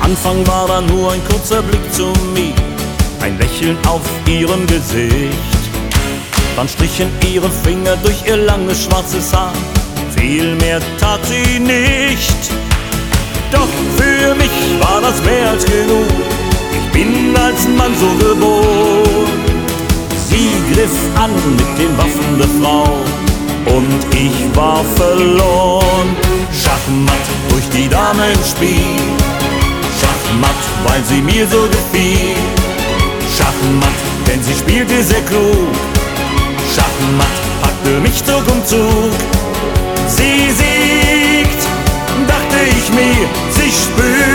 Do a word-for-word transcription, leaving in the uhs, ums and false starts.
Anfang war da nur ein kurzer Blick zu mir, ein Lächeln auf ihrem Gesicht. Dann strichen ihre Finger durch ihr langes schwarzes Haar, viel mehr tat sie nicht. Doch für mich war das mehr als genug, ich bin als Mann so geboren. Sie griff an mit den Waffen der Frau und ich war verloren. Schachmatt durch die Damenspiel, Schachmatt, weil sie mir so gefiel. Schachmatt, denn sie spielte sehr klug. Schachmatt packte mich Zug um Zug. Sie siegt, dachte ich mir, sie spürt